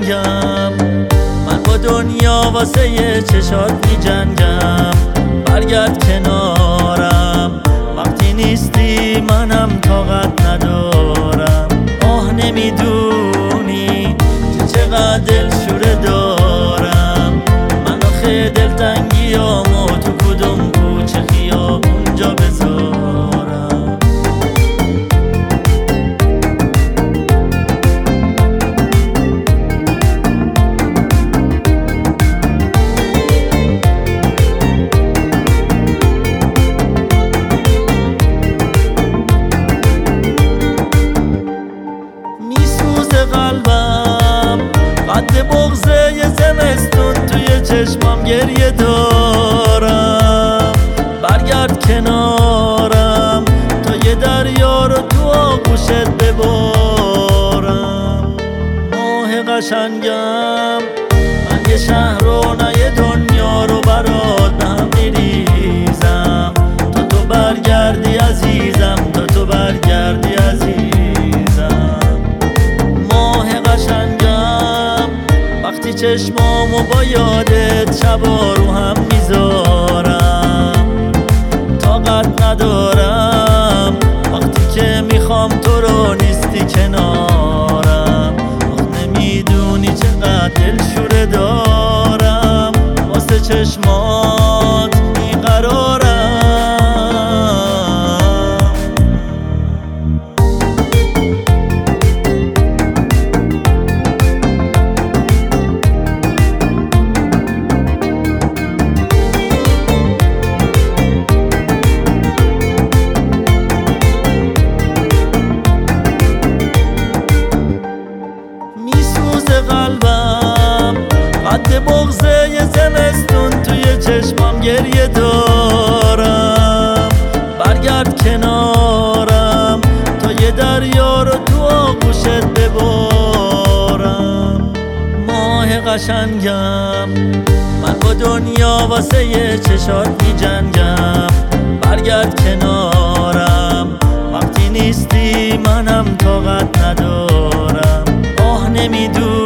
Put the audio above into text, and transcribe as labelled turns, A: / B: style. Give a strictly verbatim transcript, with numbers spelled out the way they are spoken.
A: قشنگم، من با دنیا واسه یه چشات می جنگم. برگرد کنارم، وقتی نیستی منم طاقت ندارم. آه نمیدونی که چقدر دلشوره دارم، من آخه دلتنگیامو تو کدوم کوچه خیابون جا بذارم. قلبم قد بغضه یه زمستون توی چشمام گریه دارم. برگرد کنارم تا یه دریا رو تو آغوشت ببارم. ماه قشنگم، من یه شهر و نه یه دنیا رو برات به هم میریزم. تا تو برگردی عزیزم، تا تو برگردی عزیزم. وقتی چشمامو با یادت شبا رو هم میذارم، طاقت ندارم وقتی که میخوام تو رو نیستی کنارم. آخ نمیدونی چقدر دلشوره دارم واسه چشمات بیقرارم. قلبم قد بغضه یه زمستون توی چشمام گریه دارم. برگرد کنارم تا یه دریا رو تو آغوشت ببارم. ماه قشنگم، من با دنیا واسه یه چشات می جنگم. برگرد کنارم، وقتی نیستی منم طاقت ندارم. آه نمیدونم